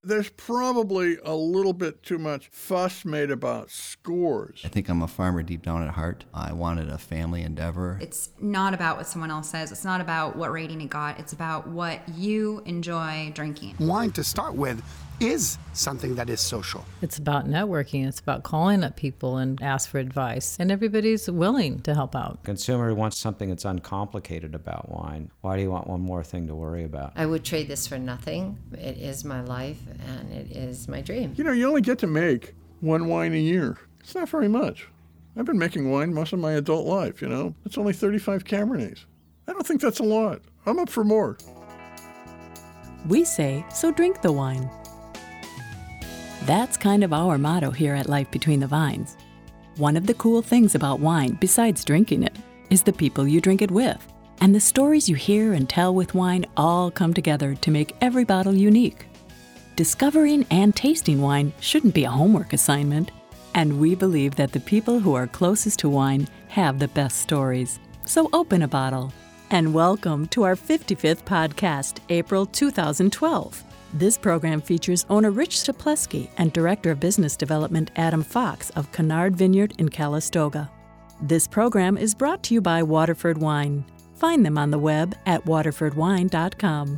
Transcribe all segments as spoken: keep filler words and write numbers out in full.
There's probably a little bit too much fuss made about scores. I think I'm a farmer deep down at heart. I wanted a family endeavor. It's not about what someone else says. It's not about what rating it got. It's about what you enjoy drinking. Wine, to start with, is something that is social. It's about networking. It's about calling up people and ask for advice. And everybody's willing to help out. Consumer wants something that's uncomplicated about wine. Why do you want one more thing to worry about? I would trade this for nothing. It is my life, and it is my dream. You know, you only get to make one wine a year. It's not very much. I've been making wine most of my adult life, you know. It's only thirty-five Cabernets. I don't think that's a lot. I'm up for more. We say, so drink the wine. That's kind of our motto here at Life Between the Vines. One of the cool things about wine, besides drinking it, is the people you drink it with. And the stories you hear and tell with wine all come together to make every bottle unique. Discovering and tasting wine shouldn't be a homework assignment. And we believe that the people who are closest to wine have the best stories. So open a bottle. And welcome to our fifty-fifth podcast, April two thousand twelve. This program features owner Rich Sapleski and Director of Business Development Adam Fox of Kennard Vineyard in Calistoga. This program is brought to you by Waterford Wine. Find them on the web at waterford wine dot com.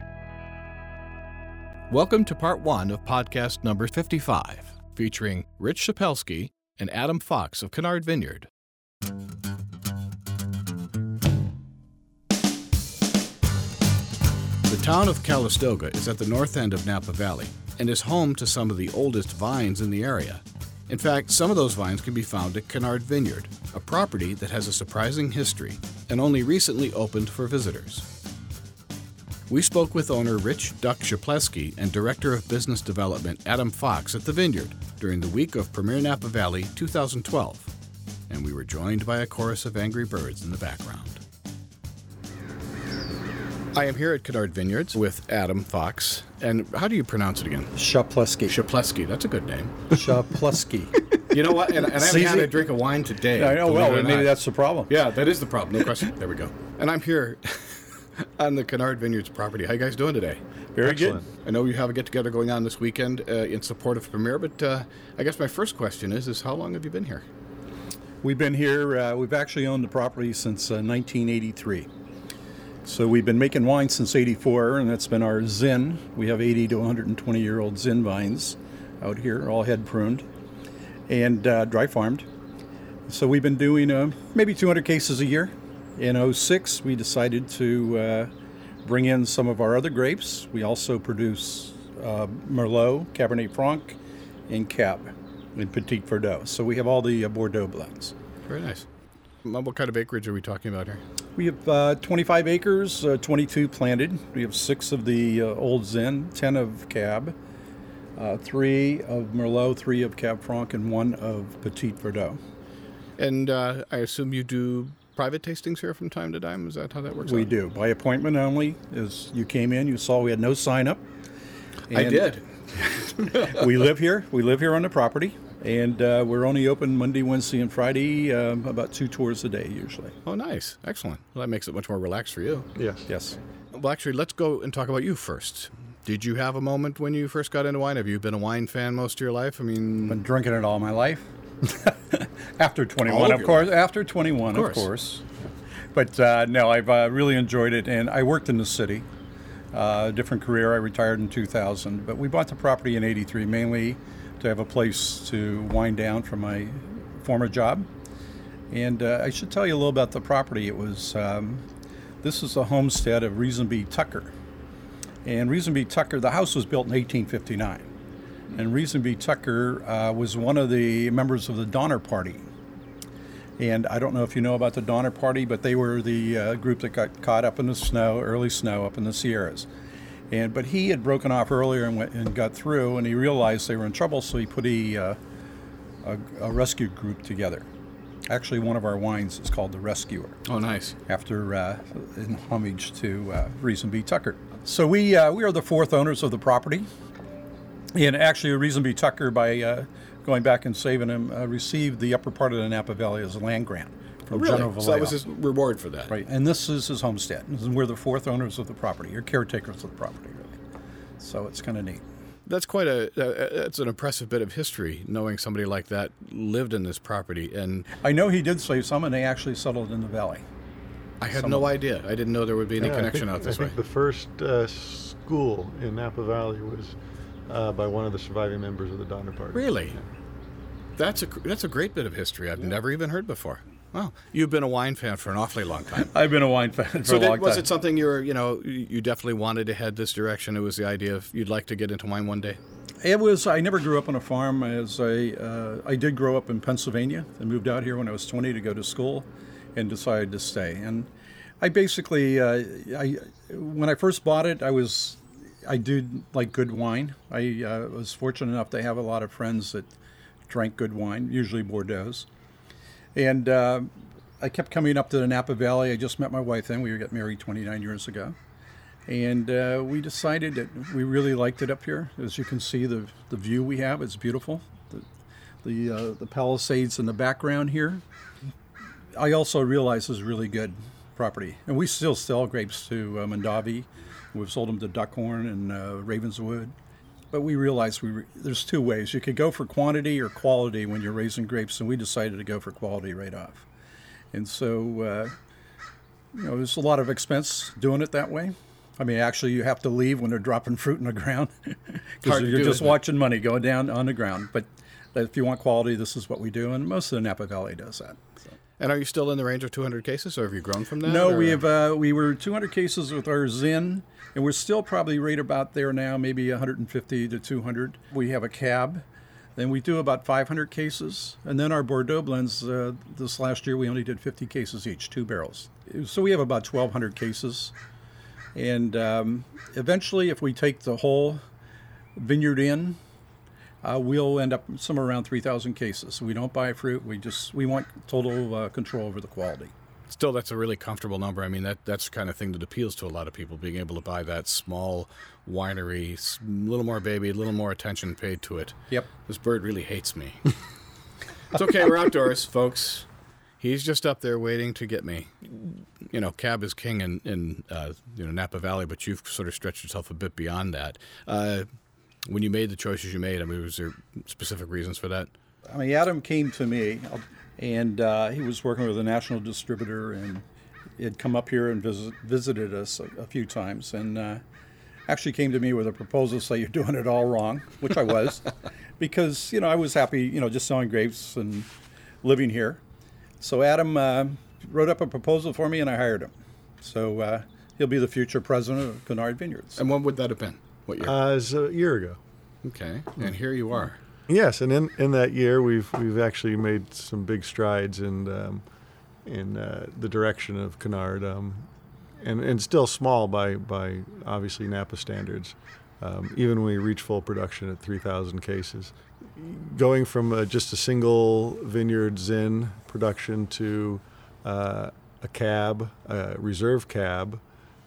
Welcome to part one of podcast number fifty-five, featuring Rich Sapleski and Adam Fox of Kennard Vineyard. The town of Calistoga is at the north end of Napa Valley and is home to some of the oldest vines in the area. In fact, some of those vines can be found at Kennard Vineyard, a property that has a surprising history and only recently opened for visitors. We spoke with owner Rich Duck Sapleski and Director of Business Development Adam Fox at the Vineyard during the week of Premier Napa Valley two thousand twelve, and we were joined by a chorus of angry birds in the background. I am here at Kennard Vineyards with Adam Fox. And how do you pronounce it again? Sapleski. Sapleski. That's a good name. Sapleski. You know what? And, and I haven't had a drink of wine today. I know. Well, maybe that's the problem. Yeah, that is the problem. No question. There we go. And I'm here on the Kennard Vineyards property. How you guys doing today? Very Excellent. good. I know you have a get-together going on this weekend uh, in support of Premier, but uh, I guess my first question is, is how long have you been here? We've been here, uh, we've actually owned the property since uh, nineteen eighty-three. So we've been making wine since eighty-four, and that's been our Zin. We have eighty to one hundred twenty year old Zin vines out here, all head pruned and uh, dry farmed. So we've been doing uh, maybe two hundred cases a year. In oh six, we decided to uh, bring in some of our other grapes. We also produce uh, Merlot, Cabernet Franc, and Cab, and Petit Verdot. So we have all the uh, Bordeaux blends. Very nice. What kind of acreage are we talking about here? We have uh, twenty-five acres, uh, twenty-two planted. We have six of the uh, Old Zin, ten of Cab, uh, three of Merlot, three of Cab Franc, and one of Petit Verdot. And uh, I assume you do private tastings here from time to time? Is that how that works We out? do, by appointment only. As you came in, you saw we had no sign up. I did. we live here. We live here on the property. And uh, we're only open Monday, Wednesday, and Friday, um, about two tours a day usually. Oh, nice. Excellent. Well, that makes it much more relaxed for you. Yeah. Yes. Well, actually, let's go and talk about you first. Did you have a moment when you first got into wine? Have you been a wine fan most of your life? I mean... Been drinking it all my life. After twenty-one, of, of course. Life. After twenty-one, of course. Of course. But uh, no, I've uh, really enjoyed it. And I worked in the city. Uh, different career. I retired in two thousand. But we bought the property in eighty-three, mainly to have a place to wind down from my former job. And uh, I should tell you a little about the property. It was, um, this is a homestead of Riesenby Tucker. And Riesenby Tucker, the house was built in eighteen fifty-nine. And Riesenby Tucker uh, was one of the members of the Donner Party. And I don't know if you know about the Donner Party, but they were the uh, group that got caught up in the snow, early snow up in the Sierras. And but he had broken off earlier and went and got through, and he realized they were in trouble, so he put a, uh, a, a rescue group together. Actually, one of our wines is called the Rescuer. Oh, nice! After uh, in homage to uh, Riesenby Tucker. So we uh, we are the fourth owners of the property, and actually, Riesenby Tucker, by uh, going back and saving him, uh, received the upper part of the Napa Valley as a land grant. Oh, really? So that was his reward for that. Right, and this is his homestead. And we're the fourth owners of the property, or caretakers of the property, really. So it's kind of neat. That's quite a, uh, it's an impressive bit of history, knowing somebody like that lived in this property. And I know he did save some, and they actually settled in the valley. I had Some no of- idea. I didn't know there would be any Yeah, I connection think- out this I way. think the first uh, school in Napa Valley was uh, by one of the surviving members of the Donner Party. Really? Yeah. That's a that's a great bit of history I've never even heard before. Wow, you've been a wine fan for an awfully long time. I've been a wine fan for so a did, long was time. it something you were, you know, you definitely wanted to head this direction? It was the idea of you'd like to get into wine one day? It was. I never grew up on a farm. As I, uh, I did grow up in Pennsylvania. I moved out here when I was twenty to go to school, and decided to stay. And I basically, uh, I when I first bought it, I was, I did like good wine. I uh, was fortunate enough to have a lot of friends that drank good wine, usually Bordeaux's, and uh, I kept coming up to the Napa Valley. I just met my wife then. We got married twenty-nine years ago. And uh, we decided that we really liked it up here. As you can see, the the view we have is beautiful. The the, uh, the Palisades in the background here. I also realize this is really good property. And we still sell grapes to uh, Mondavi. We've sold them to Duckhorn and uh, Ravenswood. But we realize we re- there's two ways. You could go for quantity or quality when you're raising grapes, and we decided to go for quality right off. And so, uh, you know, there's a lot of expense doing it that way. I mean, actually, you have to leave when they're dropping fruit in the ground because Hard to you're do, just isn't it? watching money go down on the ground. But if you want quality, this is what we do, and most of the Napa Valley does that. So. And are you still in the range of two hundred cases, or have you grown from that? No, or? we have. Uh, we were two hundred cases with our Zin, and we're still probably right about there now, maybe one hundred fifty to two hundred. We have a cab. Then we do about five hundred cases, and then our Bordeaux blends. Uh, this last year, we only did fifty cases each, two barrels. So we have about twelve hundred cases. And um, eventually, if we take the whole vineyard in, uh, we'll end up somewhere around three thousand cases. We don't buy fruit. We just we want total uh, control over the quality. Still, that's a really comfortable number. I mean, that that's the kind of thing that appeals to a lot of people, being able to buy that small winery, a little more baby, a little more attention paid to it. Yep. This bird really hates me. It's okay. We're outdoors, folks. He's just up there waiting to get me. You know, cab is king in, in uh, you know, Napa Valley, but you've sort of stretched yourself a bit beyond that. Uh, when you made the choices you made, I mean, was there specific reasons for that? I mean, Adam came to me, and uh, he was working with a national distributor, and he had come up here and visit, visited us a, a few times, and uh, actually came to me with a proposal to say, you're doing it all wrong, which I was, because, you know, I was happy, you know, just selling grapes and living here. So Adam uh, wrote up a proposal for me, and I hired him. So uh, he'll be the future president of Kennard Vineyards. And when would that have been? What year? Uh, it was a year ago. Okay, and here you are. Yes, and in, in that year, we've we've actually made some big strides in um, in uh, the direction of Kennard, um, and and still small by by obviously Napa standards. Um, even when we reach full production at three thousand cases, going from uh, just a single vineyard Zin production to uh, a cab, a reserve cab,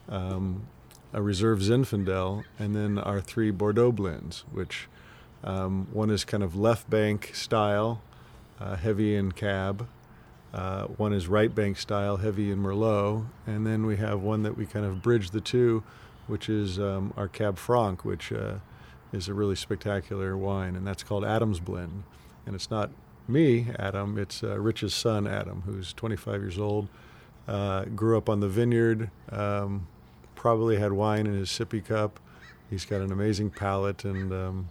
um, a reserve Zinfandel, and then our three Bordeaux blends, which um, one is kind of left bank style, uh, heavy in cab. Uh, one is right bank style, heavy in Merlot, and then we have one that we kind of bridge the two, which is um, our Cab Franc, which uh, is a really spectacular wine, and that's called Adam's Blend. And it's not me, Adam, it's uh, Rich's son, Adam, who's twenty-five years old, uh, grew up on the vineyard, um, probably had wine in his sippy cup. He's got an amazing palate, and um,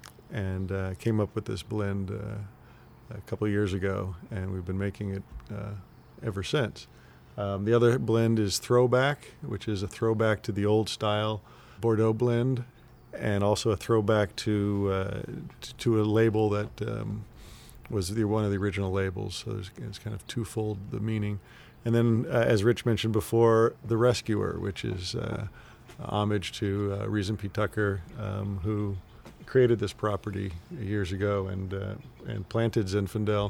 and uh, came up with this blend uh, a couple of years ago, and we've been making it uh, ever since. Um, the other blend is Throwback, which is a throwback to the old style Bordeaux blend, and also a throwback to uh, t- to a label that um, was the, one of the original labels. So there's, it's kind of twofold the meaning. And then, uh, as Rich mentioned before, The Rescuer, which is uh, homage to uh, Reason P. Tucker, um, who created this property years ago and uh, and planted Zinfandel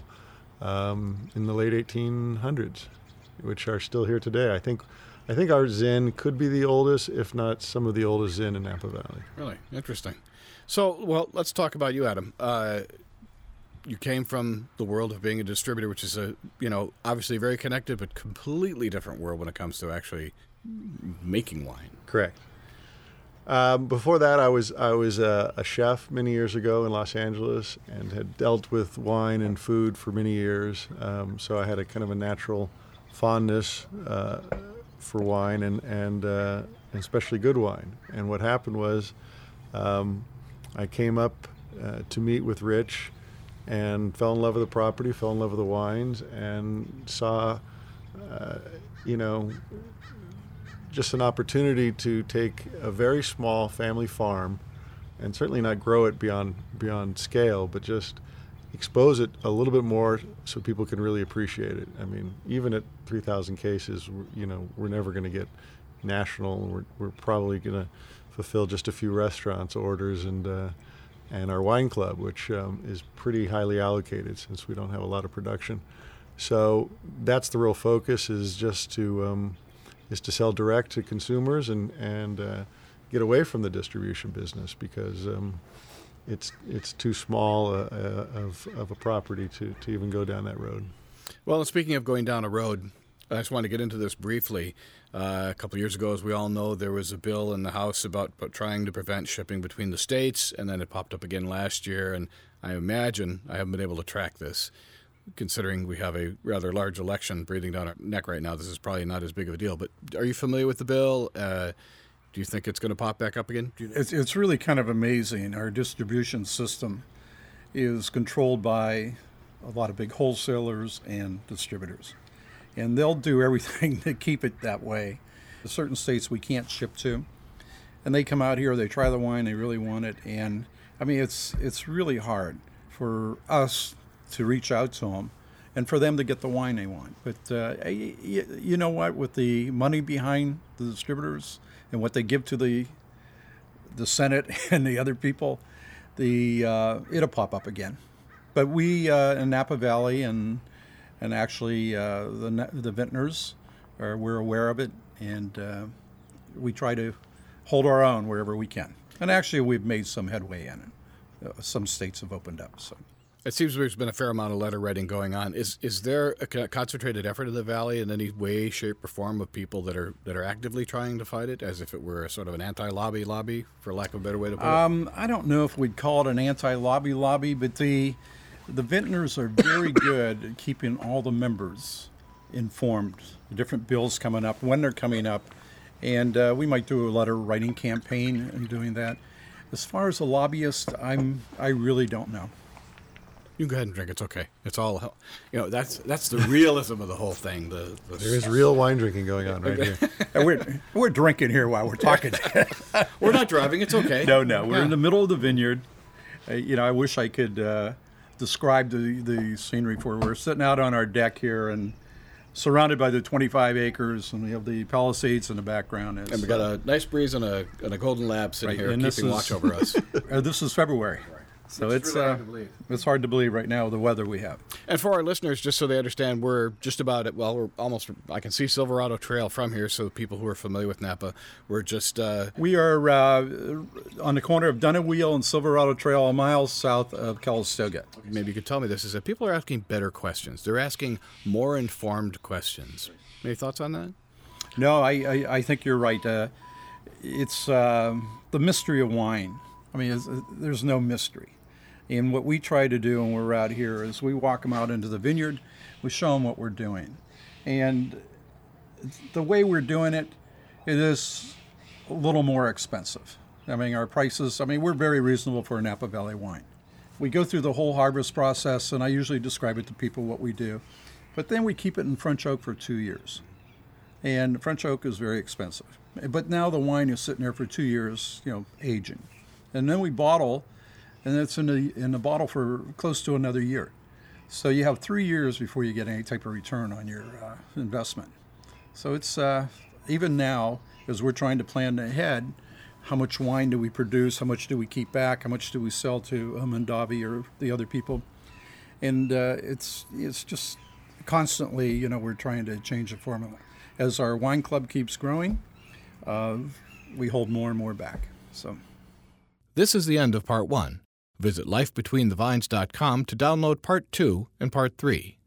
um, in the late eighteen hundreds, which are still here today. I think I think our Zin could be the oldest, if not some of the oldest Zin in Napa Valley. Really interesting. So, well, let's talk about you, Adam. Uh, you came from the world of being a distributor, which is a, you know, obviously very connected, but completely different world when it comes to actually making wine. Correct. Um, before that, I was I was a, a chef many years ago in Los Angeles and had dealt with wine and food for many years. Um, so I had a kind of a natural fondness uh, for wine and and uh, especially good wine. And what happened was, um, I came up uh, to meet with Rich, and fell in love with the property, fell in love with the wines, and saw, uh, you know. just an opportunity to take a very small family farm and certainly not grow it beyond beyond scale, but just expose it a little bit more so people can really appreciate it. I mean, even at three thousand cases, you know, we're never going to get national. We're, we're probably going to fulfill just a few restaurants' orders and uh, and our wine club, which um, is pretty highly allocated since we don't have a lot of production. So that's the real focus, is just to um, is to sell direct to consumers and and uh, get away from the distribution business, because um, it's it's too small uh, uh, of of a property to, to even go down that road. Well, and speaking of going down a road, I just want to get into this briefly. Uh, a couple of years ago, as we all know, there was a bill in the House about, about trying to prevent shipping between the states, and then it popped up again last year. And I imagine, I haven't been able to track this, considering we have a rather large election breathing down our neck right now. This is probably not as big of a deal. But are you familiar with the bill? Uh, do you think it's going to pop back up again? It's, it's really kind of amazing. Our distribution system is controlled by a lot of big wholesalers and distributors. And they'll do everything to keep it that way. There's certain states we can't ship to. And they come out here, they try the wine, they really want it. And, I mean, it's it's really hard for us to reach out to them and for them to get the wine they want. But uh, you, you know what? With the money behind the distributors and what they give to the the Senate and the other people, the uh, it'll pop up again. But we uh, in Napa Valley and and actually uh, the the vintners, are we're aware of it, and uh, we try to hold our own wherever we can. And actually, we've made some headway in it. Uh, some states have opened up. So it seems there's been a fair amount of letter writing going on. Is is there a concentrated effort in the Valley in any way, shape, or form of people that are that are actively trying to fight it, as if it were a sort of an anti-lobby lobby, for lack of a better way to put um, it? I don't know if we'd call it an anti-lobby lobby, but the the vintners are very good at keeping all the members informed. The different bills coming up, when they're coming up, and uh, we might do a letter writing campaign in doing that. As far as a lobbyist, I'm I really don't know. You can go ahead and drink. It's okay. It's all, you know, that's that's the realism of the whole thing. The, the there is real wine drinking going on right here. And we're we're drinking here while we're talking. We're not driving. It's okay. No, no. We're yeah. in the middle of the vineyard. Uh, you know, I wish I could uh, describe the the scenery for. We're sitting out on our deck here and surrounded by the twenty-five acres, and we have the Palisades in the background. As, and we got a nice breeze and a and a golden lab sitting right, here keeping is, watch over us. uh, this is February. So it's, it's, really uh, hard to believe. It's hard to believe right now, the weather we have. And for our listeners, just so they understand, we're just about, well, we're almost, I can see Silverado Trail from here, so people who are familiar with Napa, we're just... Uh, we are uh, on the corner of Dunn and Wheel and Silverado Trail, a mile south of Calistoga. Maybe you could tell me this, is that people are asking better questions. They're asking more informed questions. Any thoughts on that? No, I, I, I think you're right. Uh, it's uh, the mystery of wine. I mean, it's, there's no mystery. And what we try to do when we're out here is we walk them out into the vineyard, we show them what we're doing. And the way we're doing it, it is a little more expensive. I mean, our prices, I mean, we're very reasonable for a Napa Valley wine. We go through the whole harvest process, and I usually describe it to people what we do. But then we keep it in French oak for two years. And French oak is very expensive. But now the wine is sitting there for two years, you know, aging. And then we bottle, and it's in the in the bottle for close to another year. So you have three years before you get any type of return on your uh, investment. So it's, uh, even now, as we're trying to plan ahead, how much wine do we produce, how much do we keep back, how much do we sell to Mondavi or the other people? And uh, it's it's just constantly, you know, we're trying to change the formula. As our wine club keeps growing, uh, we hold more and more back. So. This is the end of part one. Visit life between the vines dot com to download part two and part three.